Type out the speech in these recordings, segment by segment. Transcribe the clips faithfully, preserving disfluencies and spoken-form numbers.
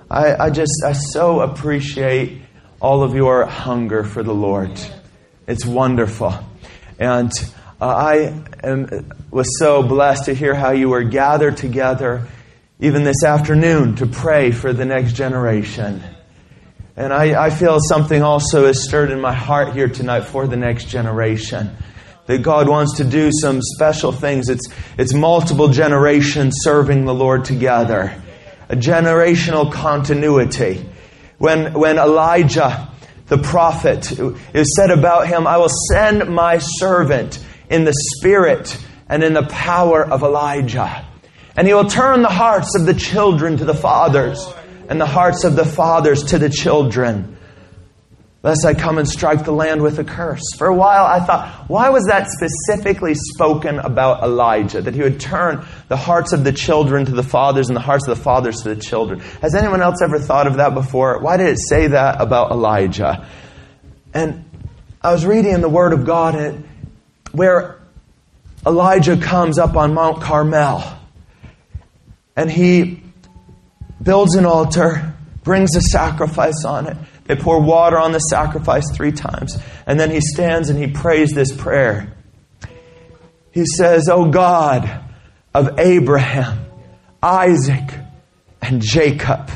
I, I just, I so appreciate all of your hunger for the Lord. It's wonderful. And uh, I am, was so blessed to hear how you were gathered together even this afternoon to pray for the next generation. And I, I feel something also is stirred in my heart here tonight for the next generation. That God wants to do some special things. It's, it's multiple generations serving the Lord together. A generational continuity. When, when Elijah, the prophet, is said about him, I will send my servant in the spirit and in the power of Elijah. And he will turn the hearts of the children to the fathers and the hearts of the fathers to the children, lest I come and strike the land with a curse. For a while I thought, why was that specifically spoken about Elijah? That he would turn the hearts of the children to the fathers and the hearts of the fathers to the children. Has anyone else ever thought of that before? Why did it say that about Elijah? And I was reading in the Word of God and where Elijah comes up on Mount Carmel. And he builds an altar, brings a sacrifice on it. They pour water on the sacrifice three times. And then he stands and he prays this prayer. He says, O God of Abraham, Isaac, and Jacob.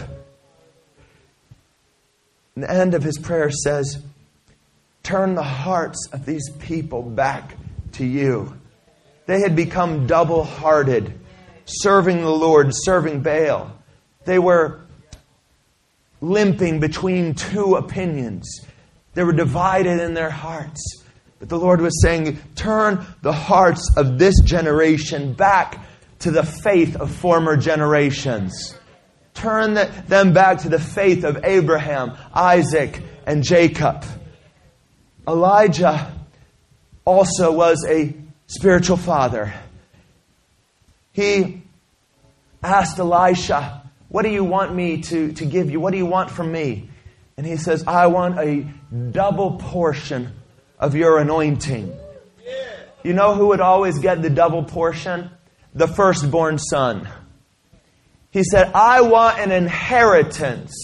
And the end of his prayer says, turn the hearts of these people back to you. They had become double-hearted, serving the Lord, serving Baal. They were limping between two opinions. They were divided in their hearts. But the Lord was saying, turn the hearts of this generation back to the faith of former generations. Turn the, them back to the faith of Abraham, Isaac, and Jacob. Elijah also was a spiritual father. He asked Elisha, what do you want me to, to give you? What do you want from me? And he says, I want a double portion of your anointing. You know who would always get the double portion? The firstborn son. He said, I want an inheritance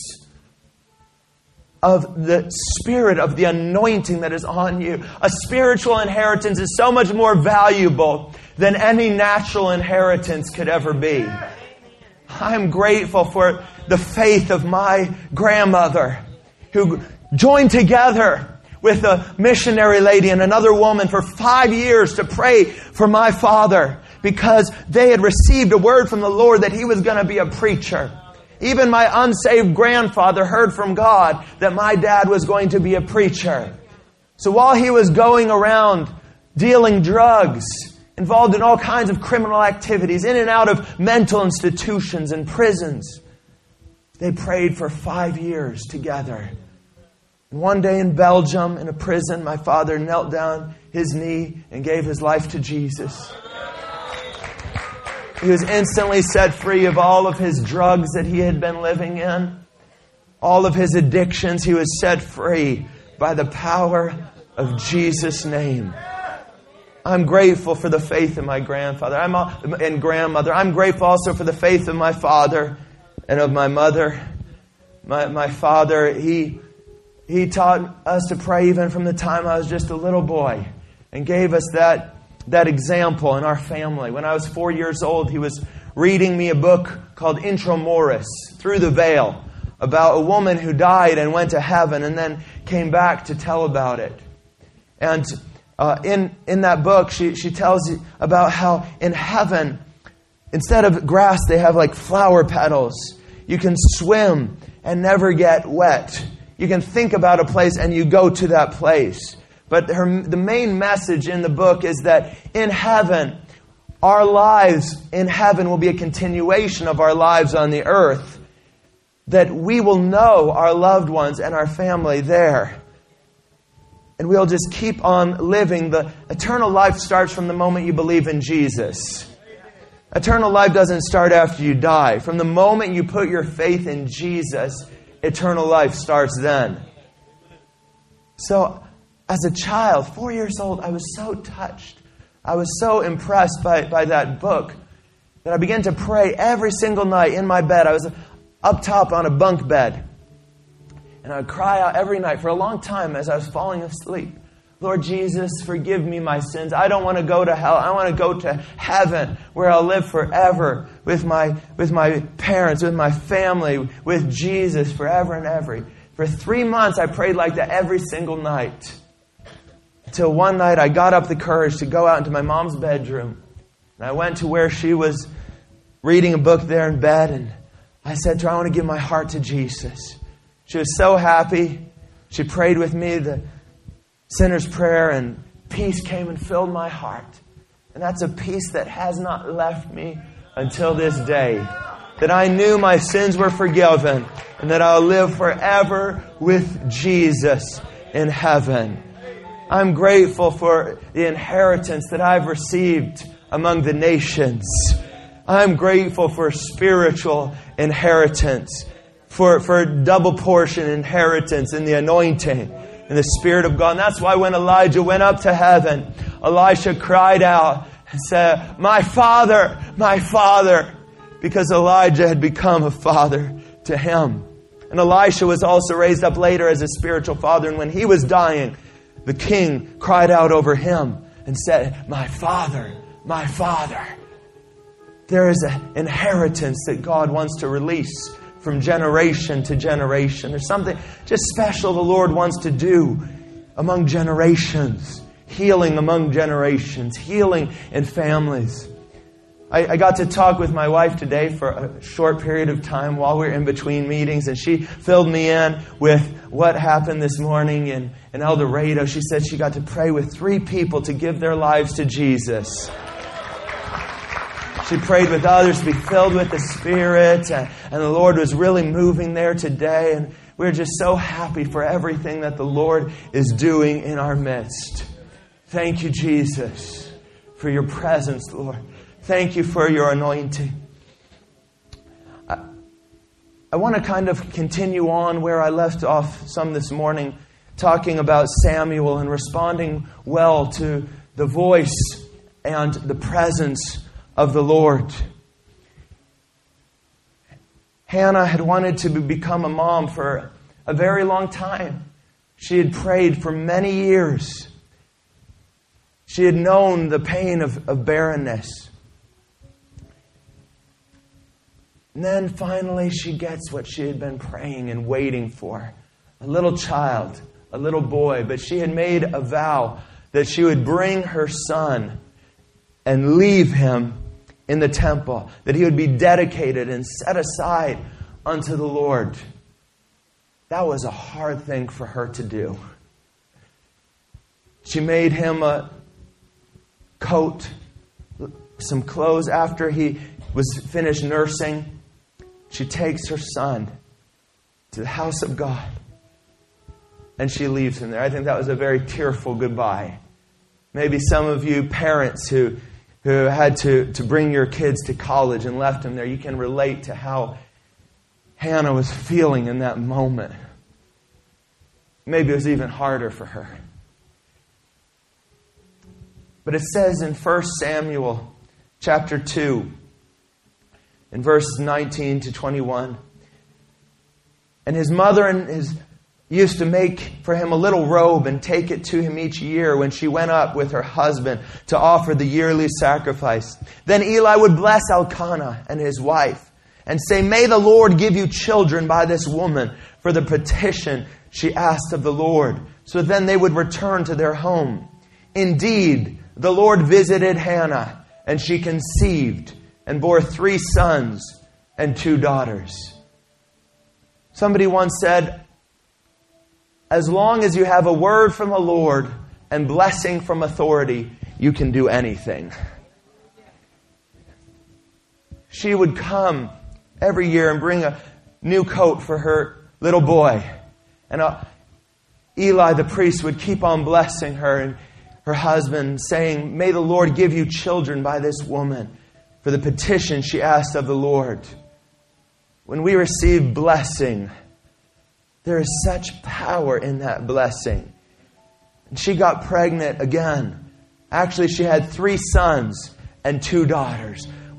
of the spirit of the anointing that is on you. A spiritual inheritance is so much more valuable than any natural inheritance could ever be. I'm grateful for the faith of my grandmother who joined together with a missionary lady and another woman for five years to pray for my father because they had received a word from the Lord that he was going to be a preacher. Even my unsaved grandfather heard from God that my dad was going to be a preacher. So while he was going around dealing drugs, involved in all kinds of criminal activities, in and out of mental institutions and prisons, they prayed for five years together. And one day in Belgium, in a prison, my father knelt down his knee and gave his life to Jesus. He was instantly set free of all of his drugs that he had been living in. All of his addictions, he was set free by the power of Jesus' name. I'm grateful for the faith of my grandfather I'm, and grandmother. I'm grateful also for the faith of my father and of my mother. My, my father, he, he taught us to pray even from the time I was just a little boy and gave us that that example in our family. When I was four years old, he was reading me a book called Intramuros, Through the Veil, about a woman who died and went to heaven and then came back to tell about it. And uh, in, in that book, she, she tells you about how in heaven, instead of grass, they have like flower petals. You can swim and never get wet. You can think about a place and you go to that place. But her, the main message in the book is that in heaven, our lives in heaven will be a continuation of our lives on the earth. That we will know our loved ones and our family there. And we'll just keep on living. The eternal life starts from the moment you believe in Jesus. Eternal life doesn't start after you die. From the moment you put your faith in Jesus, eternal life starts then. So, as a child, four years old, I was so touched. I was so impressed by, by that book that I began to pray every single night in my bed. I was up top on a bunk bed. And I would cry out every night for a long time as I was falling asleep. Lord Jesus, forgive me my sins. I don't want to go to hell. I want to go to heaven where I'll live forever with my, with my parents, with my family, with Jesus forever and ever. For three months I prayed like that every single night. Until one night I got up the courage to go out into my mom's bedroom. And I went to where she was reading a book there in bed. And I said to her, I want to give my heart to Jesus. She was so happy. She prayed with me the sinner's prayer, and peace came and filled my heart. And that's a peace that has not left me until this day. That I knew my sins were forgiven and that I'll live forever with Jesus in heaven. I'm grateful for the inheritance that I've received among the nations. I'm grateful for spiritual inheritance, for, for double portion inheritance in the anointing and the Spirit of God. And that's why when Elijah went up to heaven, Elisha cried out and said, my father, my father, because Elijah had become a father to him. And Elisha was also raised up later as a spiritual father. And when he was dying, the king cried out over him and said, my father, my father. There is an inheritance that God wants to release from generation to generation. There's something just special the Lord wants to do among generations. Healing among generations. Healing in families. I, I got to talk with my wife today for a short period of time while we were in between meetings, and she filled me in with what happened this morning in, in El Dorado. She said she got to pray with three people to give their lives to Jesus. She prayed with others to be filled with the Spirit, and, and the Lord was really moving there today. And we're just so happy for everything that the Lord is doing in our midst. Thank you, Jesus, for your presence, Lord. Thank you for your anointing. I, I want to kind of continue on where I left off some this morning, talking about Samuel and responding well to the voice and the presence of the Lord. Hannah had wanted to become a mom for a very long time. She had prayed for many years. She had known the pain of, of barrenness. And then finally she gets what she had been praying and waiting for. A little child, a little boy. But she had made a vow that she would bring her son and leave him in the temple, that he would be dedicated and set aside unto the Lord. That was a hard thing for her to do. She made him a coat, some clothes after he was finished nursing. She takes her son to the house of God and she leaves him there. I think that was a very tearful goodbye. Maybe some of you parents who who had to, to bring your kids to college and left them there, you can relate to how Hannah was feeling in that moment. Maybe it was even harder for her. But it says in First Samuel chapter two, in verse nineteen to twenty-one, and his mother and his used to make for him a little robe and take it to him each year when she went up with her husband to offer the yearly sacrifice. Then Eli would bless Elkanah and his wife and say, may the Lord give you children by this woman for the petition she asked of the Lord. So then they would return to their home. Indeed, the Lord visited Hannah, and she conceived and bore three sons and two daughters. Somebody once said, as long as you have a word from the Lord and blessing from authority, you can do anything. She would come every year and bring a new coat for her little boy. And uh, Eli the priest would keep on blessing her and her husband, saying, may the Lord give you children by this woman for the petition she asked of the Lord. When we receive blessing, there is such power in that blessing. And she got pregnant again. Actually, she had three sons and two daughters.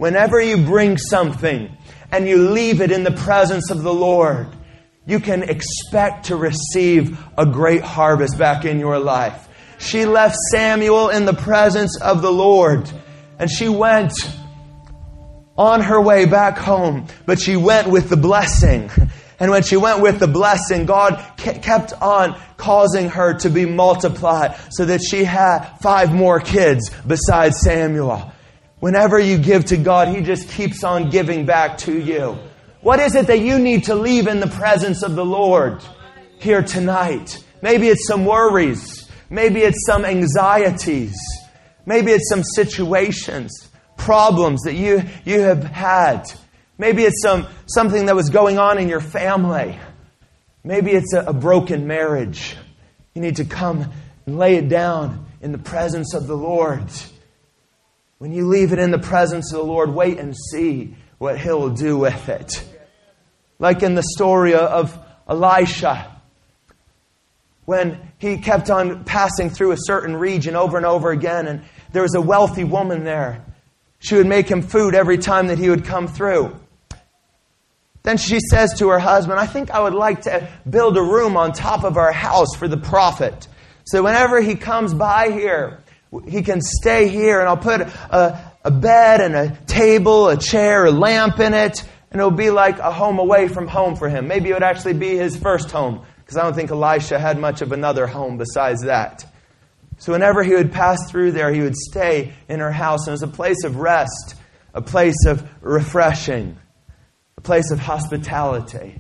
whenever you bring something and you leave it in the presence of the Lord, you can expect to receive a great harvest back in your life. She left Samuel in the presence of the Lord, and she went on her way back home, but she went with the blessing. And when she went with the blessing, God kept on causing her to be multiplied so that she had five more kids besides Samuel. Whenever you give to God, He just keeps on giving back to you. What is it that you need to leave in the presence of the Lord here tonight? Maybe it's some worries. Maybe it's some anxieties. Maybe it's some situations, problems that you, you have had. Maybe it's some something that was going on in your family. Maybe it's a, a broken marriage. You need to come and lay it down in the presence of the Lord. When you leave it in the presence of the Lord, wait and see what He'll do with it. Like in the story of Elisha, when he kept on passing through a certain region over and over again, and there was a wealthy woman there. She would make him food every time that he would come through. Then she says to her husband, I think I would like to build a room on top of our house for the prophet. So whenever he comes by here, he can stay here, and I'll put a, a bed and a table, a chair, a lamp in it, and it'll be like a home away from home for him. Maybe it would actually be his first home, because I don't think Elisha had much of another home besides that. So whenever he would pass through there, he would stay in her house. And it was a place of rest, a place of refreshing, a place of hospitality.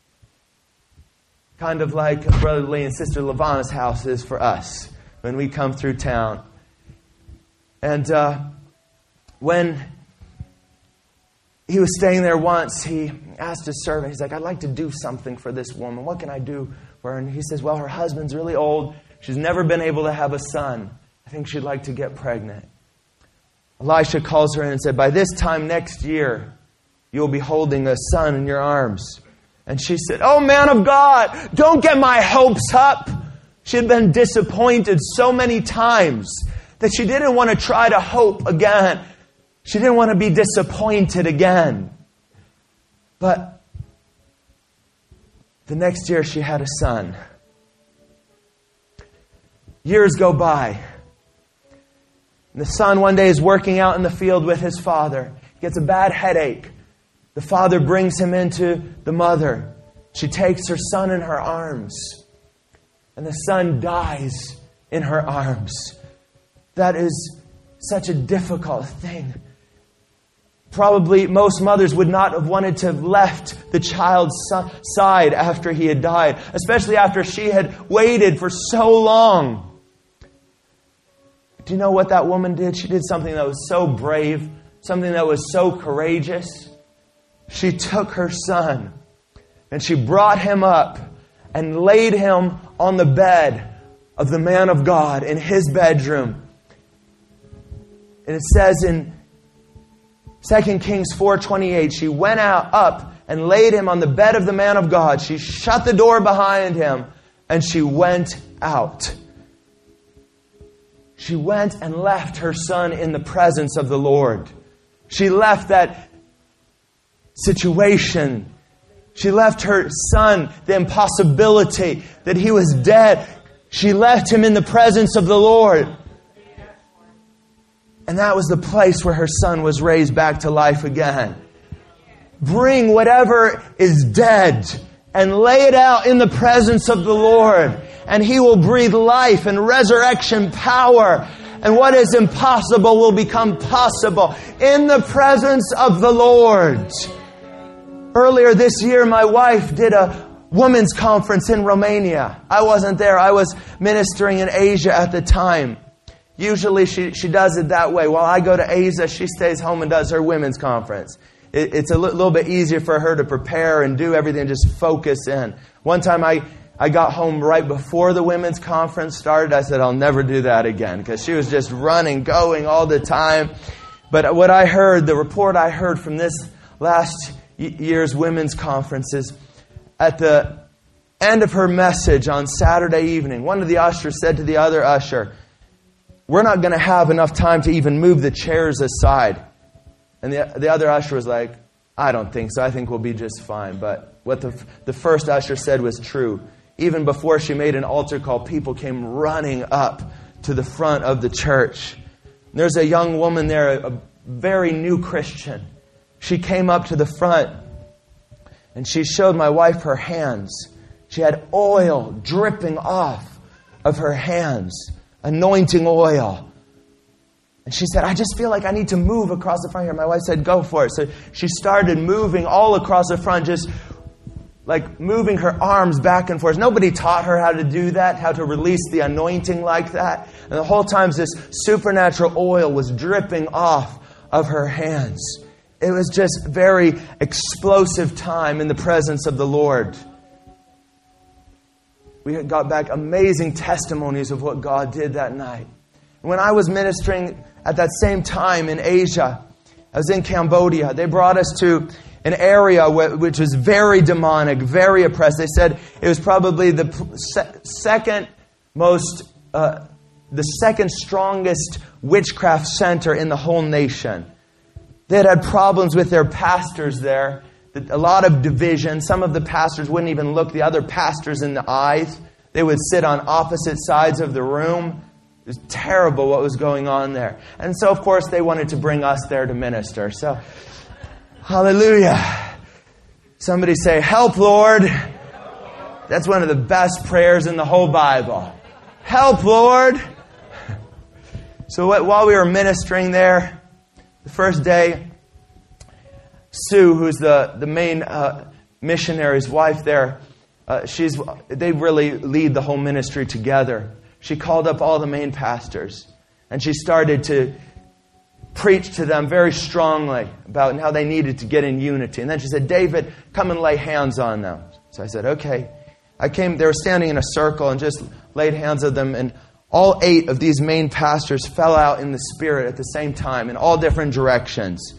Kind of like Brother Lee and Sister Lavana's house is for us when we come through town. And uh, when he was staying there once, he asked his servant, he's like, I'd like to do something for this woman. What can I do for her? And he says, well, her husband's really old. She's never been able to have a son. I think she'd like to get pregnant. Elisha calls her in and said, by this time next year, you'll be holding a son in your arms. And she said, oh, man of God, don't get my hopes up. She had been disappointed so many times that she didn't want to try to hope again. She didn't want to be disappointed again. But the next year she had a son. Years go by. And the son one day is working out in the field with his father. He gets a bad headache. The father brings him into the mother. She takes her son in her arms. And the son dies in her arms. That is such a difficult thing. Probably most mothers would not have wanted to have left the child's side after he had died, especially after she had waited for so long. Do you know what that woman did? She did something that was so brave, something that was so courageous. She took her son and she brought him up and laid him on the bed of the man of God in his bedroom. And it says in Second Kings four twenty-eight, she went out up and laid him on the bed of the man of God. She shut the door behind him and she went out. She went and left her son in the presence of the Lord. She left that situation. She left her son the impossibility that he was dead. She left him in the presence of the Lord. And that was the place where her son was raised back to life again. Bring whatever is dead and lay it out in the presence of the Lord. And He will breathe life and resurrection power. And what is impossible will become possible in the presence of the Lord. Earlier this year, my wife did a women's conference in Romania. I wasn't there. I was ministering in Asia at the time. Usually she, she does it that way. While I go to Asia, she stays home and does her women's conference. It, it's a li- little bit easier for her to prepare and do everything and just focus in. One time I, I got home right before the women's conference started. I said, I'll never do that again, because she was just running, going all the time. But what I heard, the report I heard from this last year's women's conference is at the end of her message on Saturday evening, one of the ushers said to the other usher, we're not going to have enough time to even move the chairs aside. And the, the other usher was like, I don't think so. I think we'll be just fine. But what the, the first usher said was true. Even before she made an altar call, people came running up to the front of the church. And there's a young woman there, a very new Christian. She came up to the front and she showed my wife her hands. She had oil dripping off of her hands, anointing oil. And she said, I just feel like I need to move across the front here. My wife said, go for it. So she started moving all across the front, just like moving her arms back and forth. Nobody taught her how to do that, how to release the anointing like that. And the whole time this supernatural oil was dripping off of her hands. It was just very explosive time in the presence of the Lord. We got back amazing testimonies of what God did that night. When I was ministering at that same time in Asia, I was in Cambodia. They brought us to an area which was very demonic, very oppressed. They said it was probably the second most, uh, the second strongest witchcraft center in the whole nation. They had had problems with their pastors there. A lot of division. Some of the pastors wouldn't even look the other pastors in the eyes. They would sit on opposite sides of the room. It was terrible what was going on there. And so, of course, they wanted to bring us there to minister. So, hallelujah. Somebody say, help, Lord. That's one of the best prayers in the whole Bible. Help, Lord. So while we were ministering there, the first day, Sue, who's the, the main uh, missionary's wife there, uh, she's they really lead the whole ministry together. She called up all the main pastors, and she started to preach to them very strongly about how they needed to get in unity. And then she said, David, come and lay hands on them. So I said, okay. I came, they were standing in a circle and just laid hands on them, and all eight of these main pastors fell out in the Spirit at the same time in all different directions.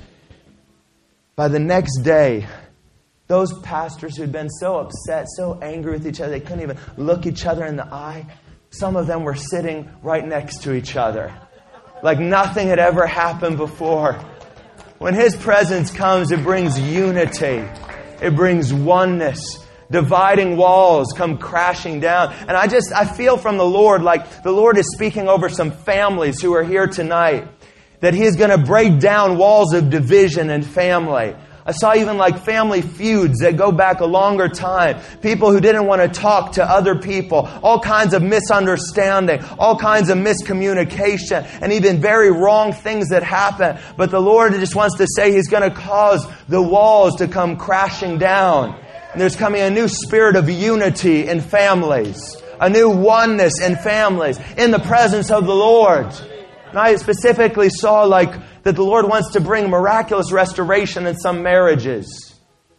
By the next day, those pastors who'd been so upset, so angry with each other, they couldn't even look each other in the eye. Some of them were sitting right next to each other, like nothing had ever happened before. When His presence comes, it brings unity. It brings oneness. Dividing walls come crashing down. And I just, I feel from the Lord like the Lord is speaking over some families who are here tonight, that He is going to break down walls of division and family. I saw even like family feuds that go back a longer time. People who didn't want to talk to other people. All kinds of misunderstanding. All kinds of miscommunication. And even very wrong things that happen. But the Lord just wants to say He's going to cause the walls to come crashing down. And there's coming a new spirit of unity in families. A new oneness in families. In the presence of the Lord. And I specifically saw like that the Lord wants to bring miraculous restoration in some marriages.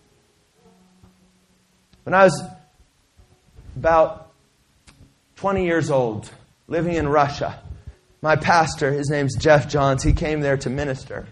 When I was about twenty years old, living in Russia, my pastor, his name's Jeff Johns, he came there to minister.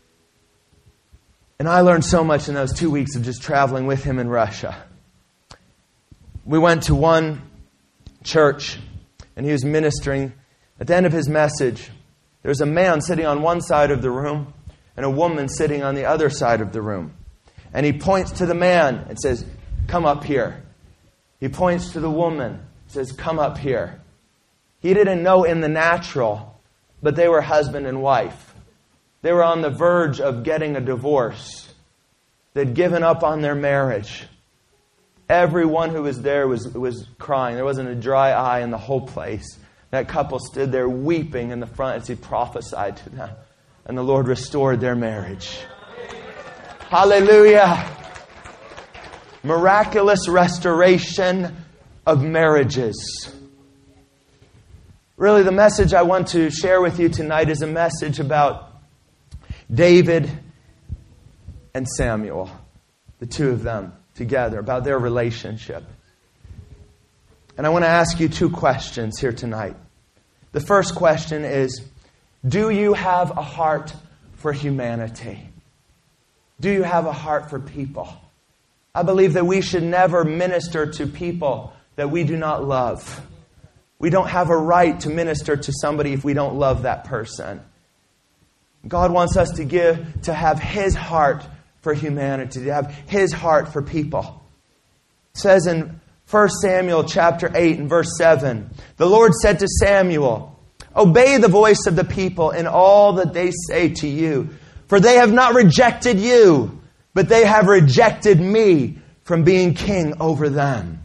And I learned so much in those two weeks of just traveling with him in Russia. We went to one church, and he was ministering. At the end of his message, there was a man sitting on one side of the room and a woman sitting on the other side of the room. And he points to the man and says, come up here. He points to the woman and says, come up here. He didn't know in the natural, but they were husband and wife. They were on the verge of getting a divorce. They'd given up on their marriage. Everyone who was there was, was crying. There wasn't a dry eye in the whole place. That couple stood there weeping in the front as he prophesied to them. And the Lord restored their marriage. Hallelujah. Miraculous restoration of marriages. Really, the message I want to share with you tonight is a message about David and Samuel. The two of them together, about their relationship. And I want to ask you two questions here tonight. The first question is, do you have a heart for humanity? Do you have a heart for people? I believe that we should never minister to people that we do not love. We don't have a right to minister to somebody if we don't love that person. God wants us to give, to have His heart for humanity, to have His heart for people. It says in First Samuel chapter eight and verse seven, the Lord said to Samuel, obey the voice of the people in all that they say to you, for they have not rejected you, but they have rejected me from being king over them.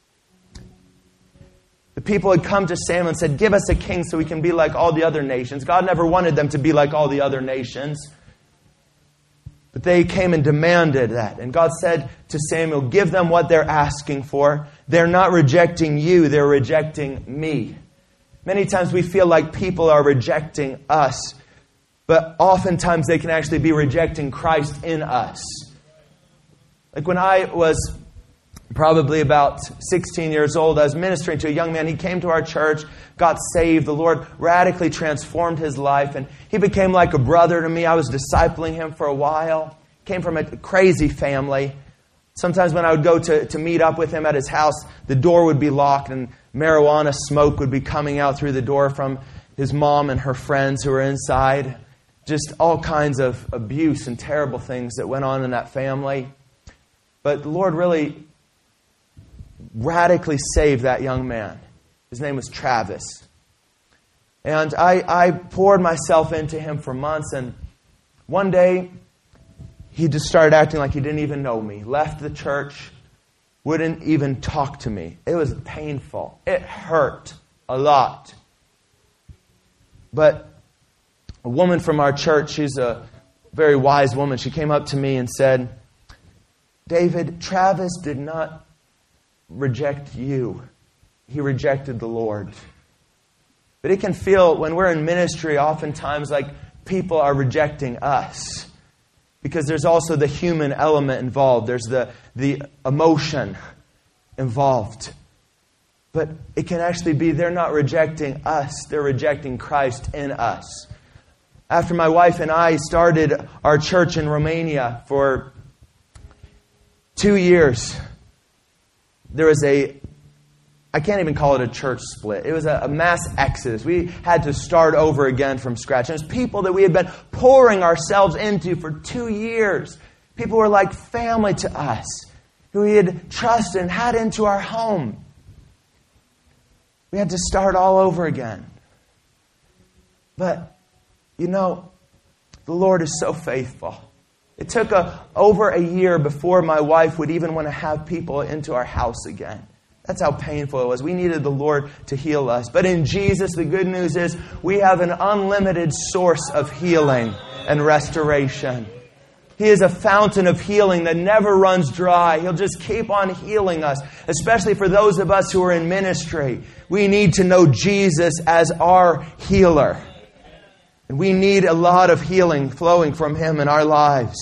The people had come to Samuel and said, give us a king so we can be like all the other nations. God never wanted them to be like all the other nations. But they came and demanded that. And God said to Samuel, give them what they're asking for. They're not rejecting you, they're rejecting me. Many times we feel like people are rejecting us, but oftentimes they can actually be rejecting Christ in us. Like when I was probably about sixteen years old, I was ministering to a young man. He came to our church, got saved. The Lord radically transformed his life, and he became like a brother to me. I was discipling him for a while. Came from a crazy family. Sometimes when I would go to, to meet up with him at his house, the door would be locked and marijuana smoke would be coming out through the door from his mom and her friends who were inside. Just all kinds of abuse and terrible things that went on in that family. But the Lord really radically saved that young man. His name was Travis. And I, I poured myself into him for months, and one day he just started acting like he didn't even know me. Left the church, wouldn't even talk to me. It was painful. It hurt a lot. But a woman from our church, she's a very wise woman, she came up to me and said, David, Travis did not reject you. He rejected the Lord. But it can feel, when we're in ministry, oftentimes like people are rejecting us. Because there's also the human element involved. There's the, the emotion involved. But it can actually be they're not rejecting us. They're rejecting Christ in us. After my wife and I started our church in Romania for two years, there was a, I can't even call it a church split. It was a, a mass exodus. We had to start over again from scratch. And it was people that we had been pouring ourselves into for two years. People were like family to us, who we had trusted and had into our home. We had to start all over again. But, you know, the Lord is so faithful. It took a, over a year before my wife would even want to have people into our house again. That's how painful it was. We needed the Lord to heal us. But in Jesus, the good news is we have an unlimited source of healing and restoration. He is a fountain of healing that never runs dry. He'll just keep on healing us, especially for those of us who are in ministry. We need to know Jesus as our healer. And we need a lot of healing flowing from Him in our lives.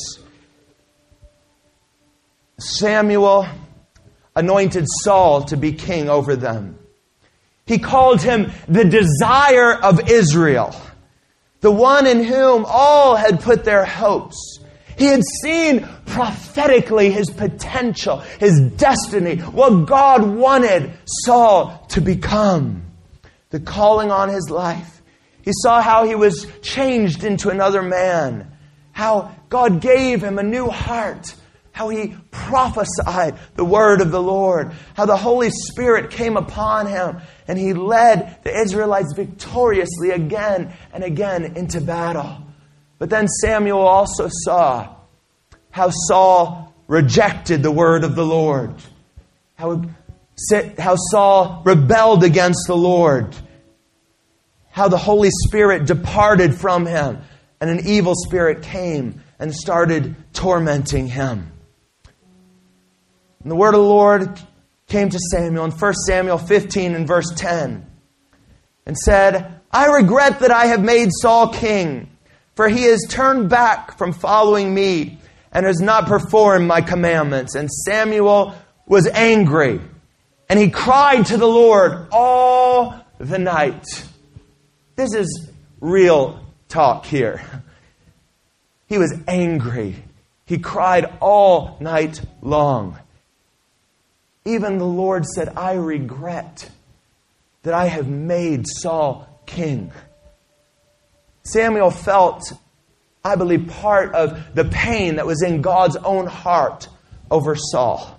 Samuel anointed Saul to be king over them. He called him the desire of Israel, the one in whom all had put their hopes. He had seen prophetically his potential, his destiny, what God wanted Saul to become, the calling on his life. He saw how he was changed into another man, how God gave him a new heart, how he prophesied the word of the Lord, how the Holy Spirit came upon him, and he led the Israelites victoriously again and again into battle. But then Samuel also saw how Saul rejected the word of the Lord, how, how Saul rebelled against the Lord, how the Holy Spirit departed from him, and an evil spirit came and started tormenting him. And the word of the Lord came to Samuel in First Samuel fifteen and verse ten and said, I regret that I have made Saul king, for he has turned back from following me and has not performed my commandments. And Samuel was angry, and he cried to the Lord all the night. This is real talk here. He was angry. He cried all night long. Even the Lord said, I regret that I have made Saul king. Samuel felt I believe, part of the pain that was in God's own heart over Saul.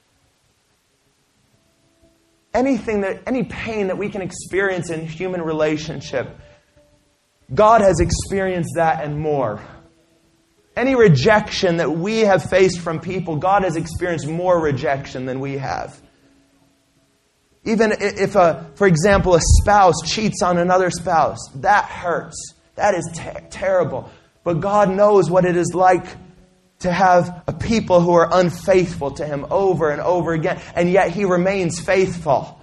Anything that, any pain that we can experience in human relationship, God has experienced that and more. Any rejection that we have faced from people, God has experienced more rejection than we have. Even if, a, for example, a spouse cheats on another spouse, that hurts. That is ter- terrible. But God knows what it is like to have a people who are unfaithful to Him over and over again, and yet He remains faithful.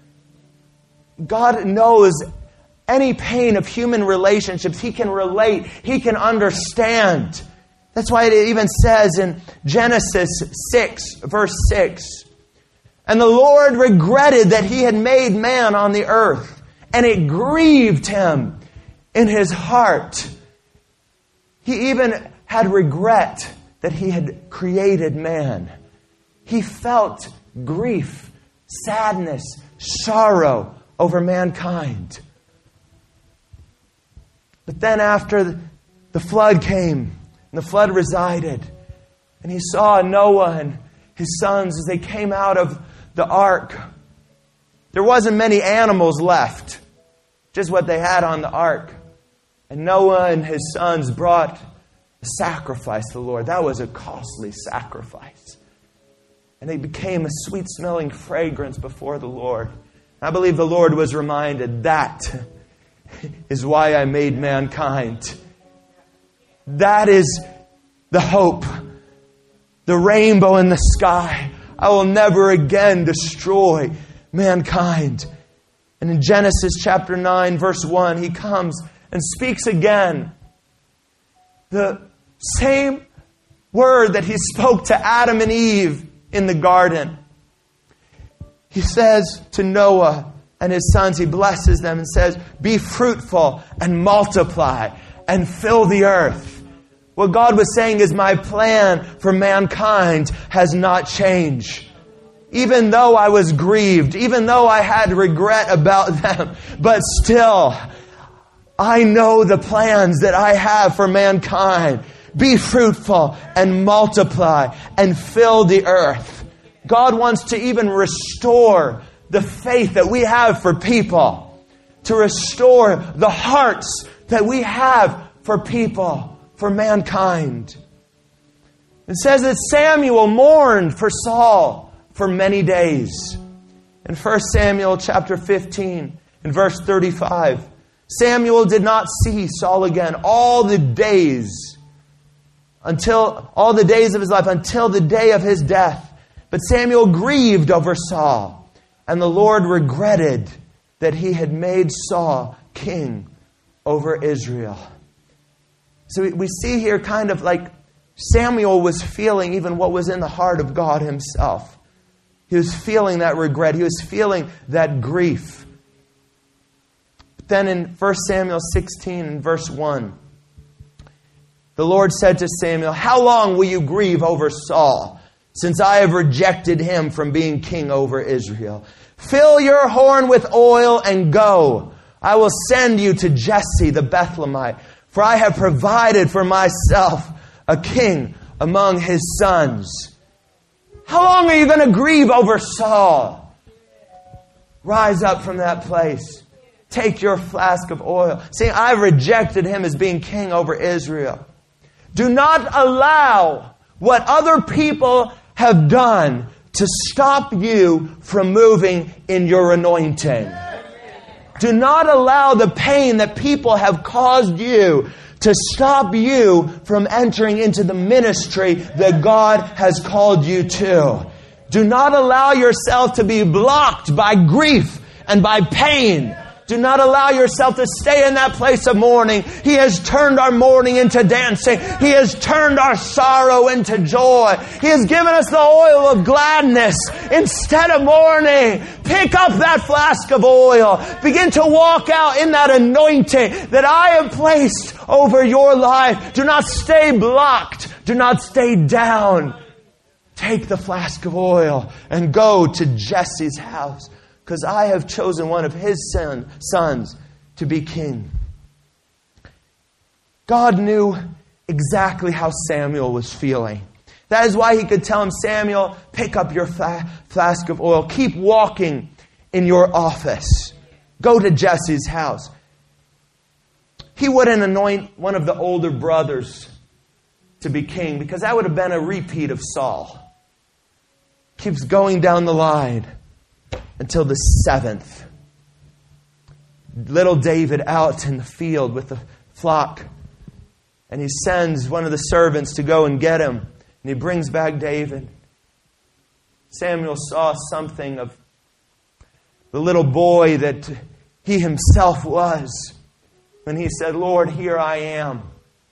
God knows any pain of human relationships. He can relate. He can understand. That's why it even says in Genesis six, verse six, "And the Lord regretted that He had made man on the earth, and it grieved Him in His heart." He even had regret that He had created man. He felt grief, sadness, sorrow over mankind. But then after the flood came, and the flood resided, and He saw Noah and his sons as they came out of the ark. There wasn't many animals left, just what they had on the ark. And Noah and his sons brought a sacrifice to the Lord. That was a costly sacrifice. And they became a sweet-smelling fragrance before the Lord. I believe the Lord was reminded, that is why I made mankind. That is the hope, the rainbow in the sky. I will never again destroy mankind. And in Genesis chapter nine, verse one, He comes and speaks again the same word that He spoke to Adam and Eve in the garden. He says to Noah and his sons, He blesses them and says, "Be fruitful and multiply and fill the earth." What God was saying is, my plan for mankind has not changed. Even though I was grieved, even though I had regret about them, but still, I know the plans that I have for mankind. Be fruitful and multiply and fill the earth. God wants to even restore the faith that we have for people. To restore the hearts that we have for people, for mankind. It says that Samuel mourned for Saul for many days. In First Samuel chapter fifteen, in verse thirty-five, Samuel did not see Saul again all the days, until all the days of his life, until the day of his death. But Samuel grieved over Saul, and the Lord regretted that He had made Saul king over Israel. So we see here kind of like Samuel was feeling even what was in the heart of God Himself. He was feeling that regret. He was feeling that grief. But then in First Samuel sixteen and verse one, the Lord said to Samuel, "How long will you grieve over Saul, since I have rejected him from being king over Israel? Fill your horn with oil and go. I will send you to Jesse the Bethlehemite, for I have provided for myself a king among his sons." How long are you going to grieve over Saul? Rise up from that place. Take your flask of oil. See, I rejected him as being king over Israel. Do not allow what other people have done to stop you from moving in your anointing. Do not allow the pain that people have caused you to stop you from entering into the ministry that God has called you to. Do not allow yourself to be blocked by grief and by pain. Do not allow yourself to stay in that place of mourning. He has turned our mourning into dancing. He has turned our sorrow into joy. He has given us the oil of gladness instead of mourning. Pick up that flask of oil. Begin to walk out in that anointing that I have placed over your life. Do not stay blocked. Do not stay down. Take the flask of oil and go to Jesse's house, because I have chosen one of his son, sons to be king. God knew exactly how Samuel was feeling. That is why he could tell him, Samuel, pick up your fla- flask of oil. Keep walking in your office. Go to Jesse's house. He wouldn't anoint one of the older brothers to be king because that would have been a repeat of Saul. Keeps going down the line until the seventh. Little David out in the field with the flock. And he sends one of the servants to go and get him. And he brings back David. Samuel saw something of the little boy that he himself was when he said, Lord, here I am.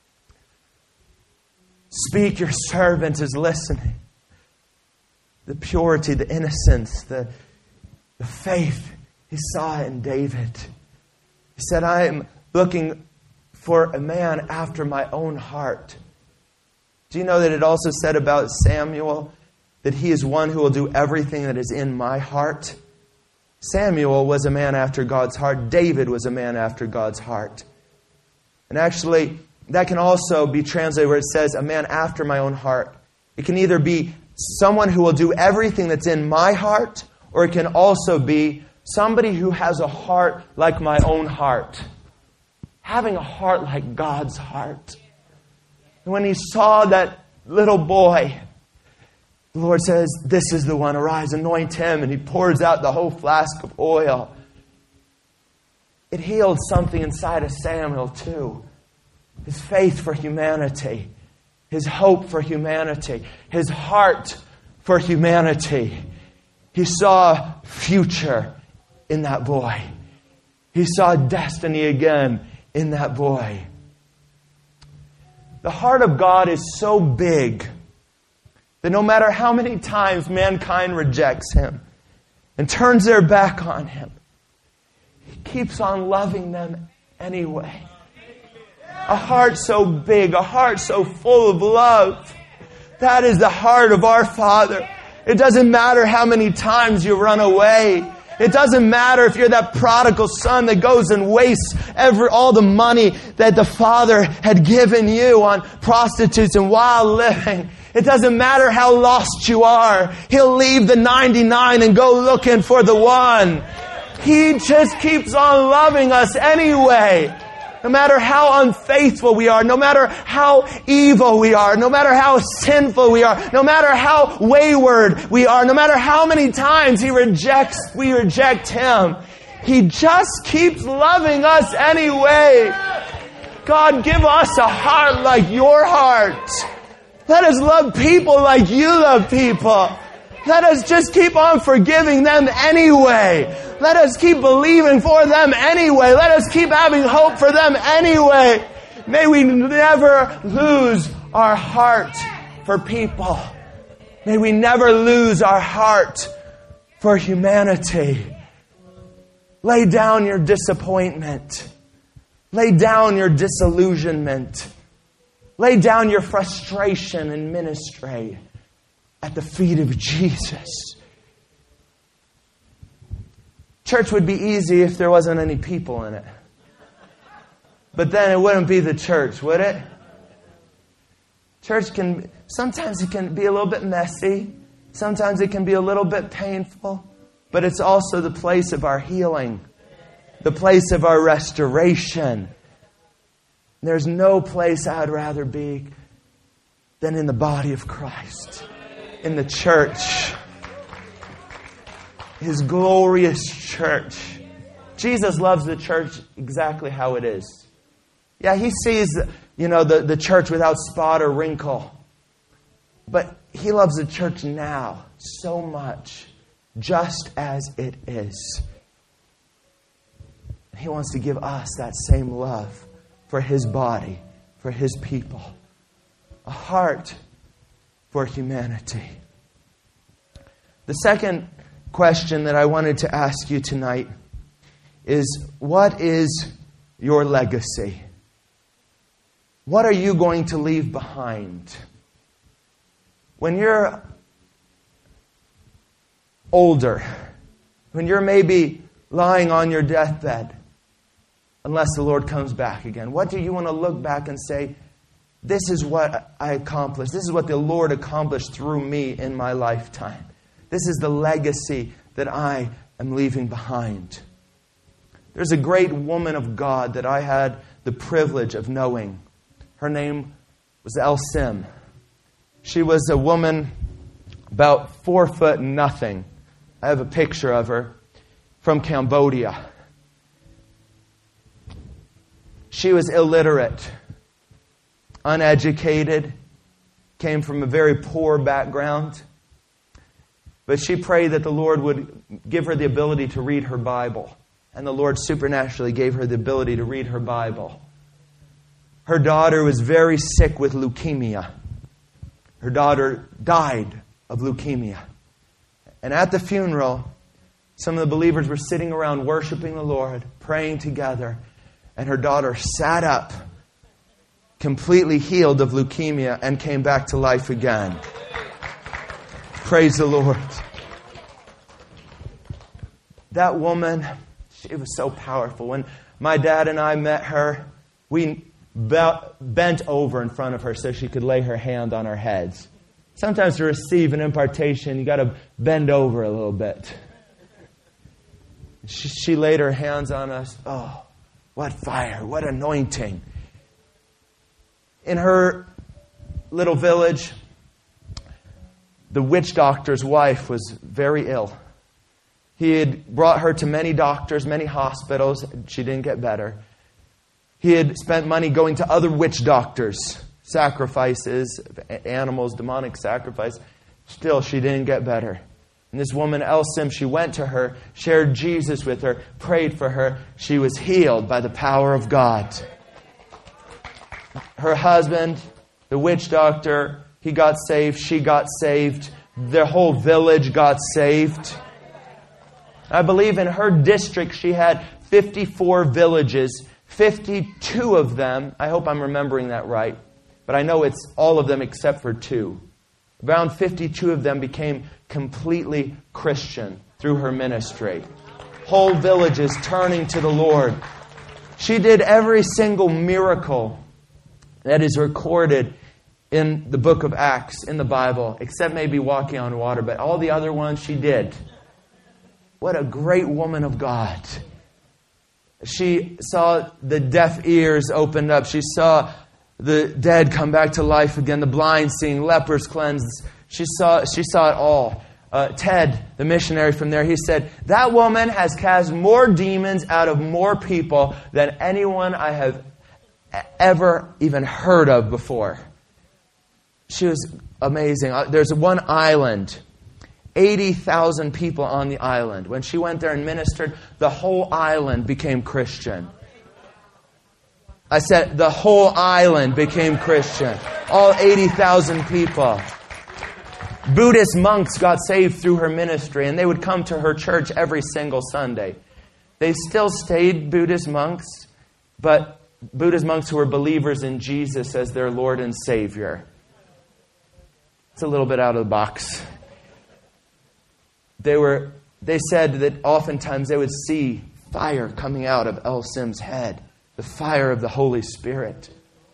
Speak, your servant is listening. The purity, the innocence, the, the faith, he saw it in David. He said, I am looking for a man after my own heart. Do you know that it also said about Samuel that he is one who will do everything that is in my heart? Samuel was a man after God's heart. David was a man after God's heart. And actually, that can also be translated where it says, a man after my own heart. It can either be someone who will do everything that's in my heart, or it can also be somebody who has a heart like my own heart. Having a heart like God's heart. And when he saw that little boy, the Lord says, this is the one, arise, anoint him. And he pours out the whole flask of oil. It healed something inside of Samuel too. His faith for humanity. His hope for humanity. His heart for humanity. He saw future in that boy. He saw destiny again in that boy. The heart of God is so big that no matter how many times mankind rejects Him and turns their back on Him, He keeps on loving them anyway. A heart so big, a heart so full of love. That is the heart of our Father. It doesn't matter how many times you run away. It doesn't matter if you're that prodigal son that goes and wastes every, all the money that the father had given you on prostitutes and wild living. It doesn't matter how lost you are. He'll leave the ninety-nine and go looking for the one. He just keeps on loving us anyway. No matter how unfaithful we are, no matter how evil we are, no matter how sinful we are, no matter how wayward we are, no matter how many times He rejects, we reject Him, He just keeps loving us anyway. God, give us a heart like your heart. Let us love people like you love people. Let us just keep on forgiving them anyway. Let us keep believing for them anyway. Let us keep having hope for them anyway. May we never lose our heart for people. May we never lose our heart for humanity. Lay down your disappointment. Lay down your disillusionment. Lay down your frustration in ministry at the feet of Jesus. Church would be easy if there wasn't any people in it. But then it wouldn't be the church, would it? Church can, sometimes it can be a little bit messy. Sometimes it can be a little bit painful. But it's also the place of our healing. The place of our restoration. There's no place I'd rather be than in the body of Christ. In the church. His glorious church. Jesus loves the church exactly how it is. Yeah, He sees, you know, the, the church without spot or wrinkle. But He loves the church now so much, just as it is. He wants to give us that same love for His body, for His people. A heart for humanity. The second question that I wanted to ask you tonight is, what is your legacy? What are you going to leave behind? When you're older, when you're maybe lying on your deathbed, unless the Lord comes back again, what do you want to look back and say, this is what I accomplished. This is what the Lord accomplished through me in my lifetime. This is the legacy that I am leaving behind. There's a great woman of God that I had the privilege of knowing. Her name was El Sim. She was a woman about four foot nothing. I have a picture of her from Cambodia. She was illiterate, uneducated, came from a very poor background. But she prayed that the Lord would give her the ability to read her Bible. And the Lord supernaturally gave her the ability to read her Bible. Her daughter was very sick with leukemia. Her daughter died of leukemia. And at the funeral, some of the believers were sitting around worshiping the Lord, praying together. And her daughter sat up, completely healed of leukemia, and came back to life again. Praise the Lord. That woman, she was so powerful. When my dad and I met her, we bent over in front of her so she could lay her hand on our heads. Sometimes to receive an impartation, you got to bend over a little bit. She, she laid her hands on us. Oh, what fire, what anointing. In her little village, the witch doctor's wife was very ill. He had brought her to many doctors, many hospitals. She didn't get better. He had spent money going to other witch doctors, sacrifices, animals, demonic sacrifice. Still, she didn't get better. And this woman, El Sim, she went to her, shared Jesus with her, prayed for her. She was healed by the power of God. Her husband, the witch doctor, he got saved. She got saved. Their whole village got saved. I believe in her district she had fifty-four villages. fifty-two of them, I hope I'm remembering that right, but I know it's all of them except for two. Around fifty-two of them became completely Christian through her ministry. Whole villages turning to the Lord. She did every single miracle that is recorded in the book of Acts, in the Bible, except maybe walking on water, but all the other ones she did. What a great woman of God. She saw the deaf ears opened up. She saw the dead come back to life again, the blind seeing, lepers cleansed. She saw, she saw it all. Uh, Ted, the missionary from there, he said, that woman has cast more demons out of more people than anyone I have ever even heard of before. She was amazing. There's one island, eighty thousand people on the island. When she went there and ministered, the whole island became Christian. I said the whole island became Christian. All eighty thousand people. Buddhist monks got saved through her ministry, and they would come to her church every single Sunday. They still stayed Buddhist monks, but Buddhist monks who were believers in Jesus as their Lord and Savior. It's a little bit out of the box. They were. They said that oftentimes they would see fire coming out of El Sim's head, the fire of the Holy Spirit.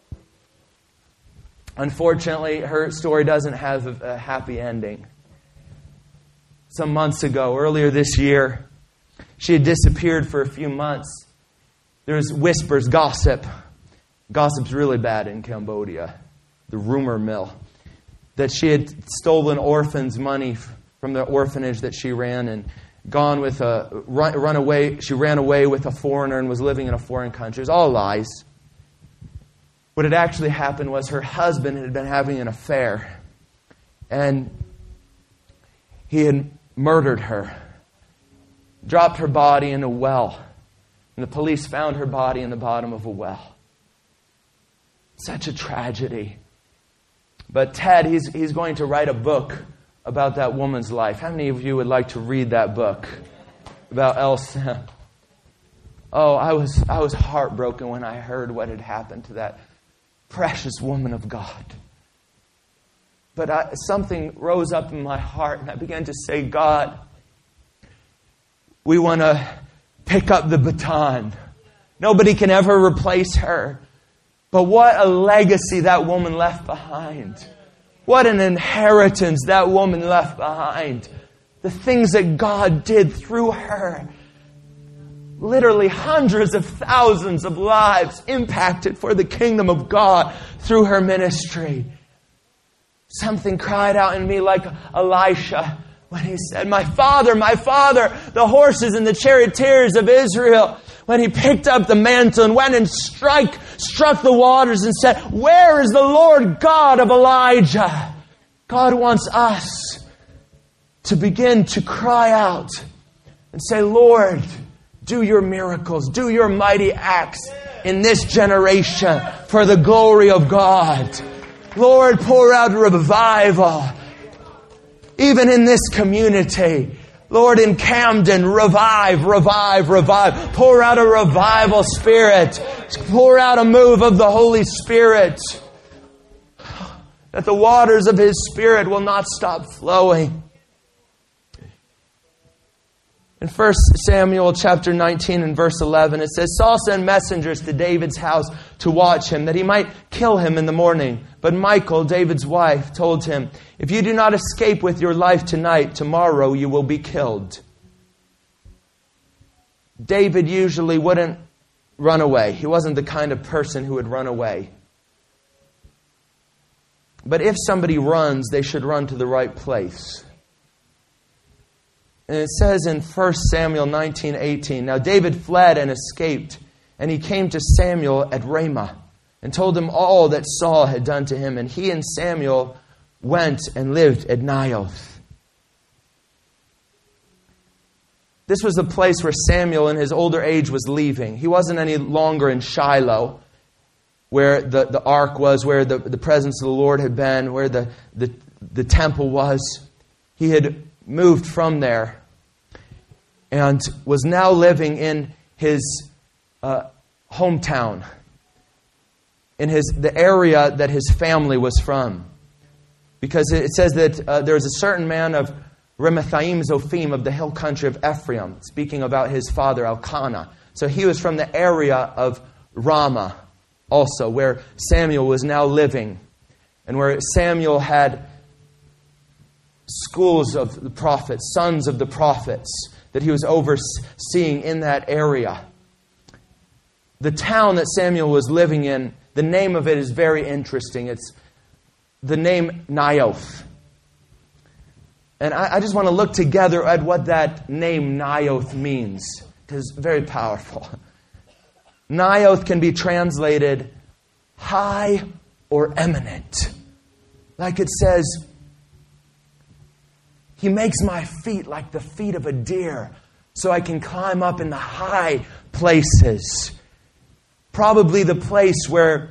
Unfortunately, her story doesn't have a happy ending. Some months ago, earlier this year, she had disappeared for a few months. There was whispers, gossip. Gossip's really bad in Cambodia. The rumor mill. That she had stolen orphans' money from the orphanage that she ran and gone with a run, run away. She ran away with a foreigner and was living in a foreign country. It was all lies. What had actually happened was her husband had been having an affair, and he had murdered her, dropped her body in a well, and the police found her body in the bottom of a well. Such a tragedy. But Ted, he's he's going to write a book about that woman's life. How many of you would like to read that book about El Sim? Oh, I was I was heartbroken when I heard what had happened to that precious woman of God. But I, something rose up in my heart, and I began to say, God, we want to pick up the baton. Nobody can ever replace her. But what a legacy that woman left behind. What an inheritance that woman left behind. The things that God did through her. Literally hundreds of thousands of lives impacted for the kingdom of God through her ministry. Something cried out in me like Elisha when he said, "My father, my father, the horses and the charioteers of Israel." When he picked up the mantle and went and strike, struck the waters and said, "Where is the Lord God of Elijah?" God wants us to begin to cry out and say, "Lord, do your miracles, do your mighty acts in this generation for the glory of God. Lord, pour out revival, even in this community. Lord, in Camden, revive, revive, revive. Pour out a revival spirit. Pour out a move of the Holy Spirit. That the waters of His Spirit will not stop flowing." In First Samuel chapter nineteen and verse eleven, it says, "Saul sent messengers to David's house to watch him, that he might kill him in the morning. But Michal, David's wife, told him, 'If you do not escape with your life tonight, tomorrow you will be killed.'" David usually wouldn't run away. He wasn't the kind of person who would run away. But if somebody runs, they should run to the right place. And it says in First Samuel nineteen eighteen, "Now David fled and escaped, and he came to Samuel at Ramah, and told him all that Saul had done to him. And he and Samuel went and lived at Naioth." This was the place where Samuel in his older age was leaving. He wasn't any longer in Shiloh, where the, the ark was, where the, the presence of the Lord had been, where the, the, the temple was. He had moved from there and was now living in his uh, hometown, in his the area that his family was from. Because it says that uh, there's a certain man of Ramathaim Zophim of the hill country of Ephraim, speaking about his father Elkanah. So he was from the area of Ramah also, where Samuel was now living, and where Samuel had schools of the prophets, sons of the prophets, that he was overseeing in that area. The town that Samuel was living in, the name of it is very interesting. It's the name Naioth. And I, I just want to look together at what that name Naioth means, because it's very powerful. Naioth can be translated high or eminent. Like it says, "He makes my feet like the feet of a deer, so I can climb up in the high places." Probably the place where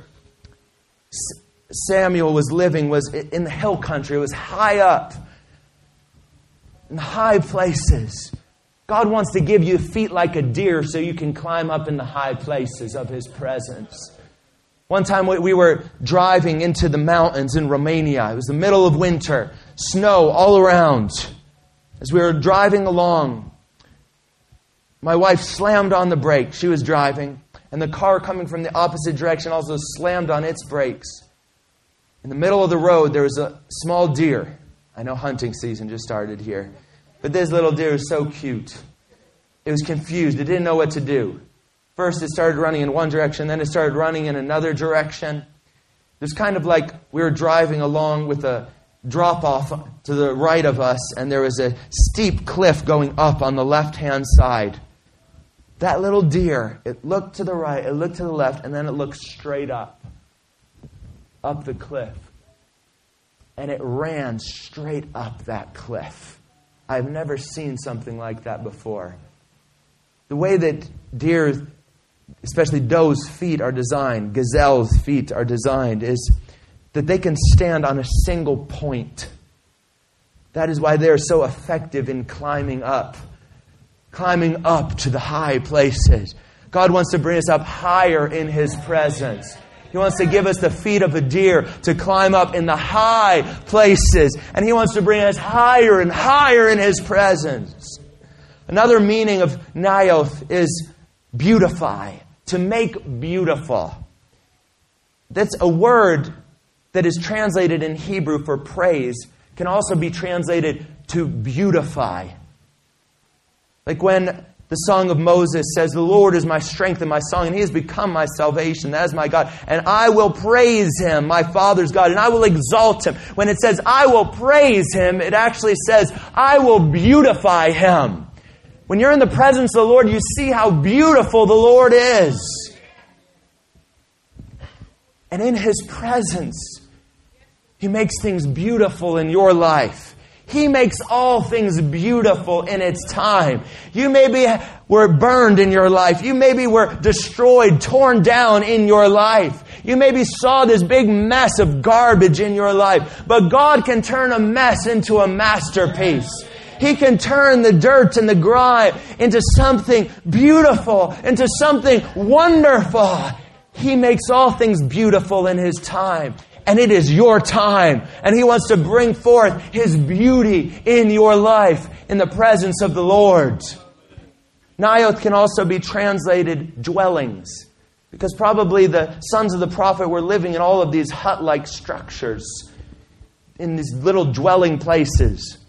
Samuel was living was in the hill country. It was high up, in the high places. God wants to give you feet like a deer so you can climb up in the high places of His presence. One time we were driving into the mountains in Romania. It was the middle of winter. Snow all around. As we were driving along, my wife slammed on the brake. She was driving. And the car coming from the opposite direction also slammed on its brakes. In the middle of the road, there was a small deer. I know hunting season just started here. But this little deer was so cute. It was confused. It didn't know what to do. First, it started running in one direction. Then it started running in another direction. It was kind of like we were driving along with a drop-off to the right of us, and there was a steep cliff going up on the left-hand side. That little deer, it looked to the right, it looked to the left, and then it looked straight up, up the cliff. And it ran straight up that cliff. I've never seen something like that before. The way that deer, especially does' feet are designed, gazelles' feet are designed, is that they can stand on a single point. That is why they're so effective in climbing up. Climbing up to the high places. God wants to bring us up higher in His presence. He wants to give us the feet of a deer to climb up in the high places. And He wants to bring us higher and higher in His presence. Another meaning of Naioth is beautify, to make beautiful. that's a word that is translated in Hebrew for praise can also be translated to beautify. Like when the Song of Moses says, the Lord is my strength and my song, and He has become my salvation. That is my God. And I will praise Him, my Father's God, and I will exalt Him. When it says, I will praise Him, it actually says, I will beautify Him. When you're in the presence of the Lord, you see how beautiful the Lord is. And in His presence, He makes things beautiful in your life. He makes all things beautiful in its time. You maybe were burned in your life. You maybe were destroyed, torn down in your life. You maybe saw this big mess of garbage in your life. But God can turn a mess into a masterpiece. He can turn the dirt and the grime into something beautiful, into something wonderful. He makes all things beautiful in His time. And it is your time. And He wants to bring forth His beauty in your life in the presence of the Lord. Naioth can also be translated dwellings. Because probably the sons of the prophet were living in all of these hut-like structures. In these little dwelling places.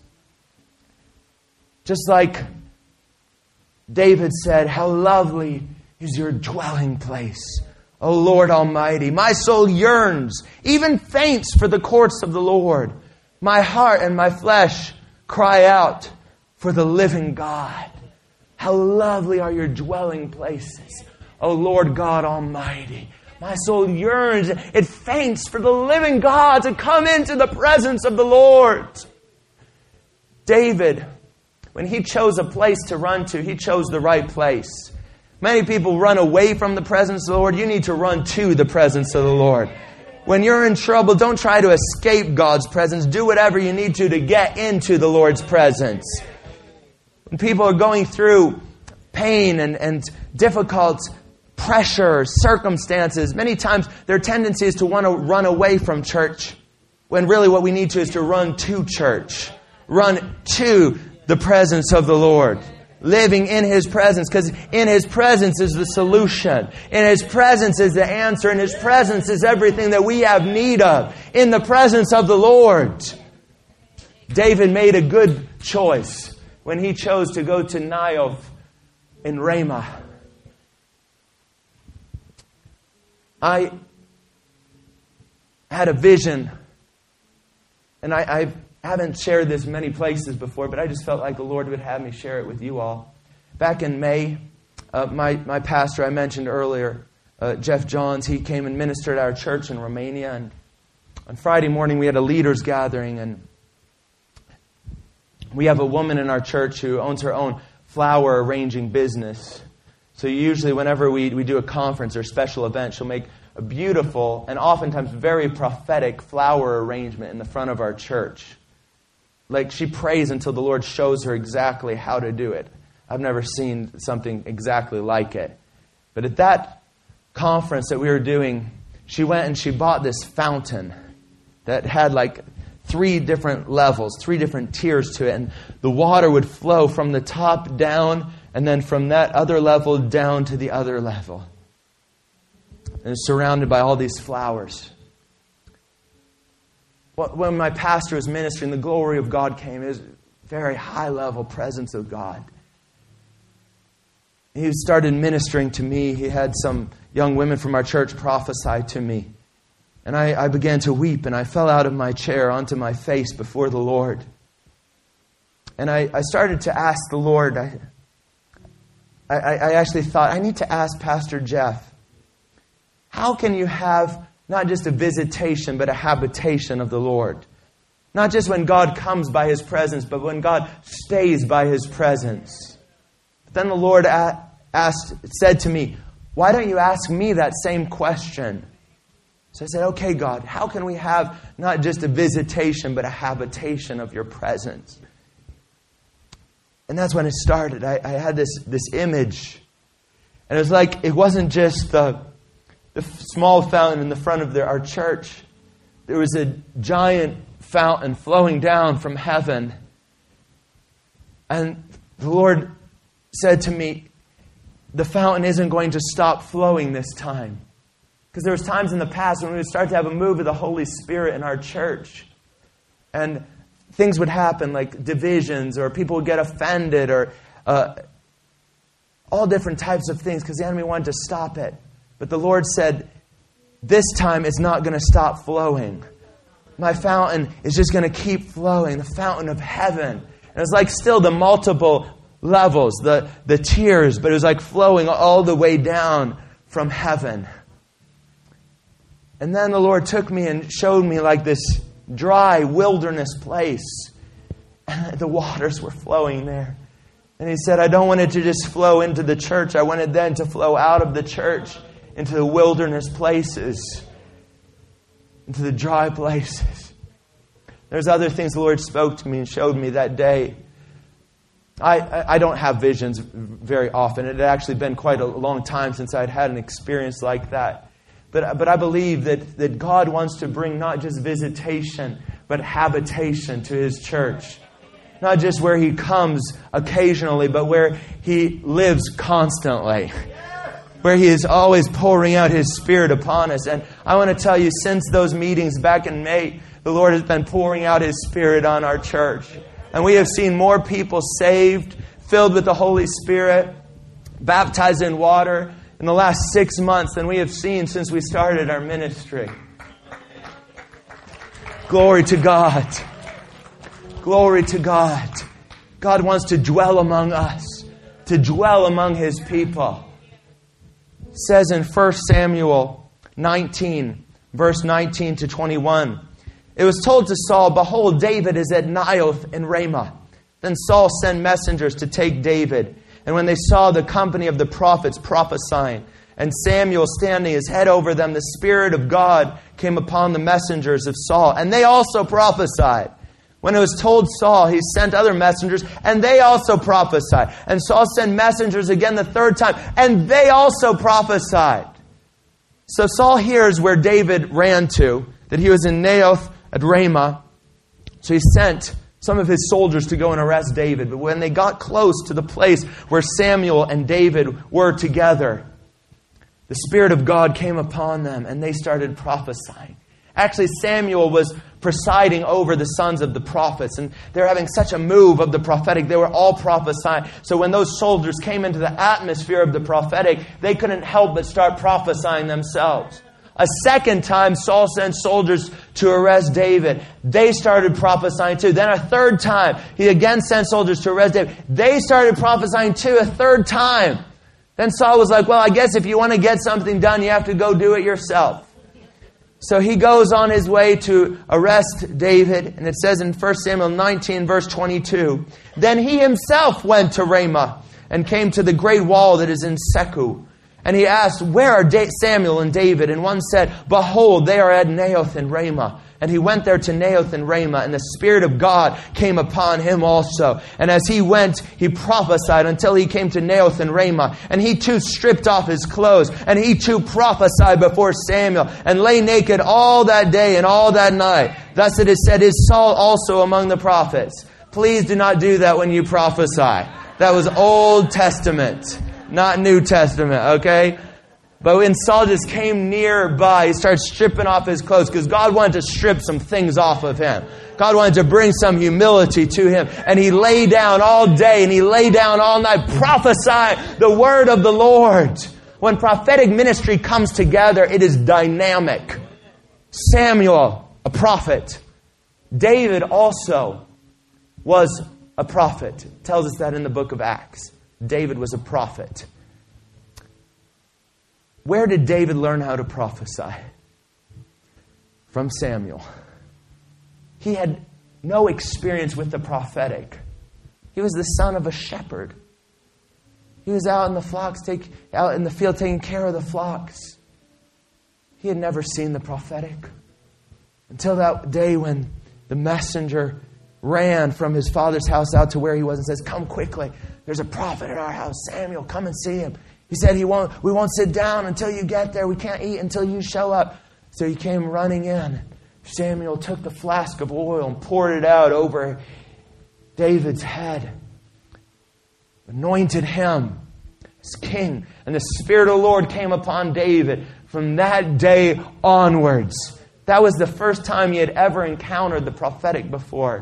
Just like David said, how lovely is your dwelling place, O Lord Almighty. My soul yearns, even faints for the courts of the Lord. My heart and my flesh cry out for the living God. How lovely are your dwelling places, O Lord God Almighty. My soul yearns, it faints for the living God to come into the presence of the Lord. David, when he chose a place to run to, he chose the right place. Many people run away from the presence of the Lord. You need to run to the presence of the Lord. When you're in trouble, don't try to escape God's presence. Do whatever you need to to get into the Lord's presence. When people are going through pain and, and difficult pressure, circumstances, many times their tendency is to want to run away from church, when really what we need to is to run to church. Run to the presence of the Lord. Living in His presence, because in His presence is the solution. In His presence is the answer. In His presence is everything that we have need of. In the presence of the Lord. David made a good choice when he chose to go to Naioth in Ramah. I had a vision, and I, I've I haven't shared this many places before, but I just felt like the Lord would have me share it with you all. Back in May, uh, my, my pastor I mentioned earlier, uh, Jeff Johns, he came and ministered at our church in Romania. And on Friday morning, we had a leaders gathering. And we have a woman in our church who owns her own flower arranging business. So usually whenever we, we do a conference or special event, she'll make a beautiful and oftentimes very prophetic flower arrangement in the front of our church. Like she prays until the Lord shows her exactly how to do it. I've never seen something exactly like it. But at that conference that we were doing, she went and she bought this fountain that had like three different levels, three different tiers to it. And the water would flow from the top down and then from that other level down to the other level. And it's surrounded by all these flowers. When my pastor was ministering, the glory of God came. It was a very high-level presence of God. He started ministering to me. He had some young women from our church prophesy to me. And I, I began to weep, and I fell out of my chair onto my face before the Lord. And I, I started to ask the Lord, I, I, I actually thought, I need to ask Pastor Jeff, how can you have not just a visitation, but a habitation of the Lord? Not just when God comes by His presence, but when God stays by His presence. But then the Lord asked, said to me, why don't you ask me that same question? So I said, okay, God, how can we have not just a visitation, but a habitation of your presence? And that's when it started. I, I had this, this image. And it was like, it wasn't just the The small fountain in the front of the, our church. There was a giant fountain flowing down from heaven. And the Lord said to me, the fountain isn't going to stop flowing this time. Because there was times in the past when we would start to have a move of the Holy Spirit in our church. And things would happen like divisions, or people would get offended, or uh, all different types of things because the enemy wanted to stop it. But the Lord said, this time it's not going to stop flowing. My fountain is just going to keep flowing, the fountain of heaven. And it was like still the multiple levels, the, the tiers, but it was like flowing all the way down from heaven. And then the Lord took me and showed me like this dry wilderness place. And the waters were flowing there. And He said, I don't want it to just flow into the church. I want it then to flow out of the church into the wilderness places, into the dry places. There's other things the Lord spoke to me and showed me that day. I, I don't have visions very often. It had actually been quite a long time since I'd had an experience like that. But, but I believe that, that God wants to bring not just visitation, but habitation to His church. Not just where He comes occasionally, but where He lives constantly. Where He is always pouring out His Spirit upon us. And I want to tell you, since those meetings back in May, the Lord has been pouring out His Spirit on our church. And we have seen more people saved, filled with the Holy Spirit, baptized in water in the last six months than we have seen since we started our ministry. Glory to God. Glory to God. God wants to dwell among us, to dwell among His people. It says in First Samuel nineteen, verse nineteen to twenty-one, it was told to Saul, behold, David is at Naioth in Ramah. Then Saul sent messengers to take David. And when they saw the company of the prophets prophesying, and Samuel standing his head over them, the Spirit of God came upon the messengers of Saul. And they also prophesied. When it was told Saul, he sent other messengers, and they also prophesied. And Saul sent messengers again the third time, and they also prophesied. So Saul hears where David ran to, that he was in Naioth at Ramah. So he sent some of his soldiers to go and arrest David. But when they got close to the place where Samuel and David were together, the Spirit of God came upon them and they started prophesying. Actually, Samuel was presiding over the sons of the prophets, and they were having such a move of the prophetic. They were all prophesying. So when those soldiers came into the atmosphere of the prophetic, they couldn't help but start prophesying themselves. A second time, Saul sent soldiers to arrest David. They started prophesying too. Then a third time, he again sent soldiers to arrest David. They started prophesying too a third time. Then Saul was like, well, I guess if you want to get something done, you have to go do it yourself. So he goes on his way to arrest David. And it says in First Samuel nineteen, verse twenty-two, then he himself went to Ramah and came to the great wall that is in Seku. And he asked, where are Samuel and David? And one said, behold, they are at Naioth in Ramah. And he went there to Naioth in Ramah, and the Spirit of God came upon him also. And as he went, he prophesied until he came to Naioth in Ramah. And he too stripped off his clothes, and he too prophesied before Samuel, and lay naked all that day and all that night. Thus it is said, is Saul also among the prophets? Please do not do that when you prophesy. That was Old Testament, not New Testament, okay? But when Saul just came nearby, he started stripping off his clothes because God wanted to strip some things off of him. God wanted to bring some humility to him. And he lay down all day and he lay down all night prophesying the word of the Lord. When prophetic ministry comes together, it is dynamic. Samuel, a prophet. David also was a prophet. It tells us that in the book of Acts. David was a prophet. Where did David learn how to prophesy? From Samuel. He had no experience with the prophetic. He was the son of a shepherd. He was out in the flocks, take, out in the field taking care of the flocks. He had never seen the prophetic until that day when the messenger ran from his father's house out to where he was and says, come quickly. There's a prophet at our house. Samuel, come and see him. He said, he won't, we won't sit down until you get there. We can't eat until you show up. So he came running in. Samuel took the flask of oil and poured it out over David's head. Anointed him. as king. And the Spirit of the Lord came upon David from that day onwards. That was the first time he had ever encountered the prophetic before.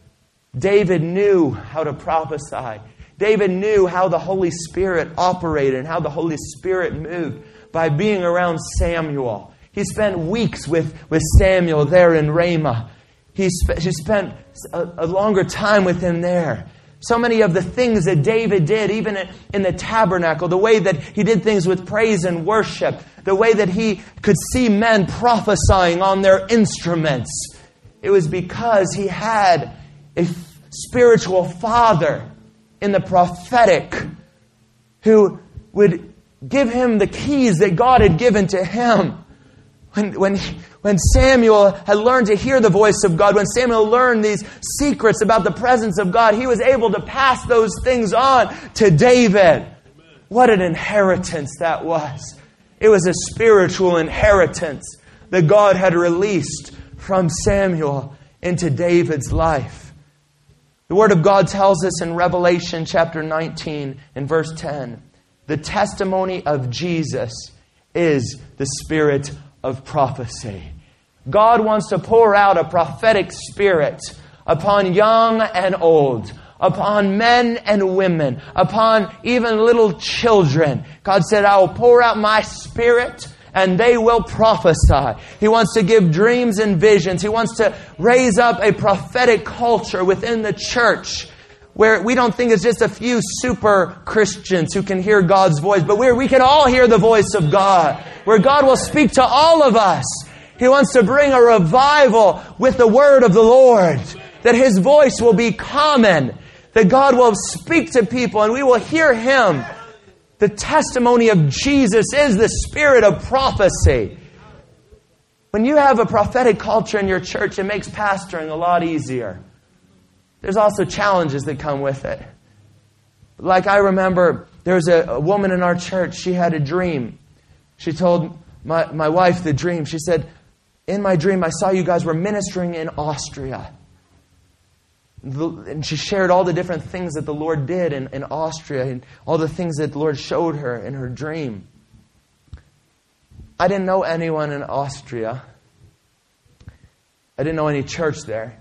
David knew how to prophesy. David knew how the Holy Spirit operated and how the Holy Spirit moved by being around Samuel. He spent weeks with, with Samuel there in Ramah. He, sp- he spent a, a longer time with him there. So many of the things that David did, even in the tabernacle, the way that he did things with praise and worship, the way that he could see men prophesying on their instruments, it was because he had a spiritual father in the prophetic who would give him the keys that God had given to him. When, when, when Samuel had learned to hear the voice of God, when Samuel learned these secrets about the presence of God, he was able to pass those things on to David. What an inheritance that was. It was a spiritual inheritance that God had released from Samuel into David's life. The Word of God tells us in Revelation chapter nineteen and verse ten, the testimony of Jesus is the spirit of prophecy. God wants to pour out a prophetic spirit upon young and old, upon men and women, upon even little children. God said, I will pour out my spirit and they will prophesy. He wants to give dreams and visions. He wants to raise up a prophetic culture within the church where we don't think it's just a few super Christians who can hear God's voice, but where we can all hear the voice of God, where God will speak to all of us. He wants to bring a revival with the word of the Lord, that His voice will be common, that God will speak to people and we will hear Him. The testimony of Jesus is the spirit of prophecy. When you have a prophetic culture in your church, it makes pastoring a lot easier. There's also challenges that come with it. Like I remember, there was a, a woman in our church, she had a dream. She told my, my wife the dream. She said, in my dream, I saw you guys were ministering in Austria. And she shared all the different things that the Lord did in, in Austria and all the things that the Lord showed her in her dream. I didn't know anyone in Austria. I didn't know any church there.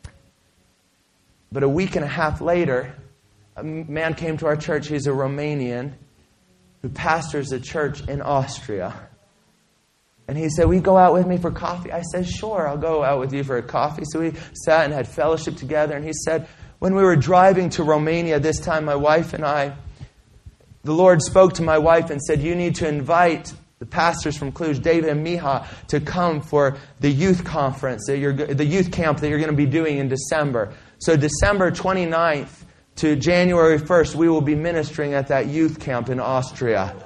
But a week and a half later, a man came to our church. He's a Romanian who pastors a church in Austria. And he said, will you go out with me for coffee? I said, sure, I'll go out with you for a coffee. So we sat and had fellowship together. And he said, when we were driving to Romania this time, my wife and I, the Lord spoke to my wife and said, you need to invite the pastors from Cluj, David and Miha, to come for the youth conference, that you're, the youth camp that you're going to be doing in December. So December twenty-ninth to January first, we will be ministering at that youth camp in Austria.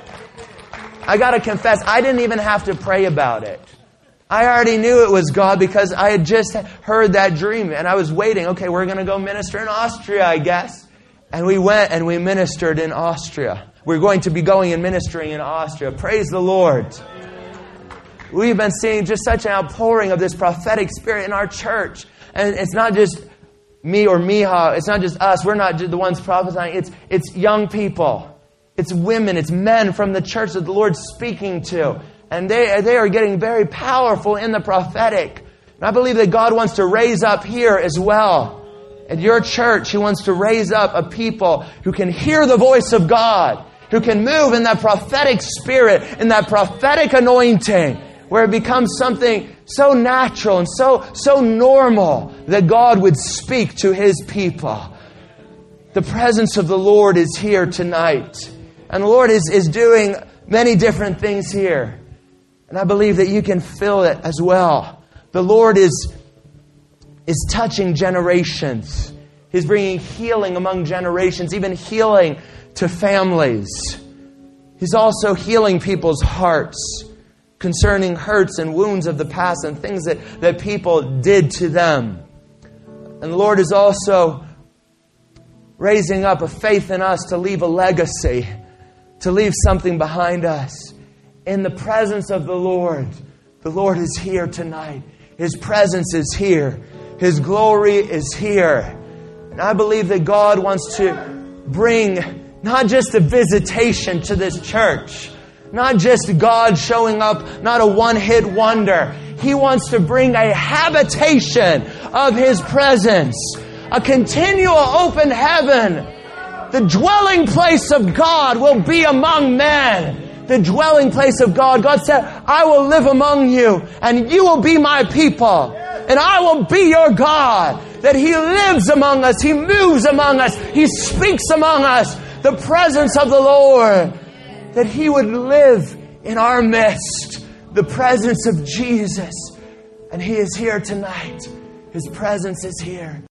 I got to confess, I didn't even have to pray about it. I already knew it was God because I had just heard that dream and I was waiting. Okay, we're going to go minister in Austria, I guess. And we went and we ministered in Austria. We're going to be going and ministering in Austria. Praise the Lord. We've been seeing just such an outpouring of this prophetic spirit in our church. And it's not just me or Miha. It's not just us. We're not the ones prophesying. It's, it's young people. It's women. It's men from the church that the Lord's speaking to. And they, they are getting very powerful in the prophetic. And I believe that God wants to raise up here as well. At your church, He wants to raise up a people who can hear the voice of God, who can move in that prophetic spirit, in that prophetic anointing, where it becomes something so natural and so, so normal that God would speak to His people. The presence of the Lord is here tonight. And the Lord is, is doing many different things here. And I believe that you can feel it as well. The Lord is, is touching generations. He's bringing healing among generations, even healing to families. He's also healing people's hearts concerning hurts and wounds of the past and things that, that people did to them. And the Lord is also raising up a faith in us to leave a legacy, to leave something behind us. In the presence of the Lord, the Lord is here tonight. His presence is here. His glory is here. And I believe that God wants to bring Not just a visitation to this church. Not just God showing up, not a one-hit wonder. He wants to bring a habitation of His presence. A continual open heaven. The dwelling place of God will be among men. The dwelling place of God. God said, I will live among you, and you will be my people. And I will be your God. That He lives among us. He moves among us. He speaks among us. The presence of the Lord. That He would live in our midst. The presence of Jesus. And He is here tonight. His presence is here.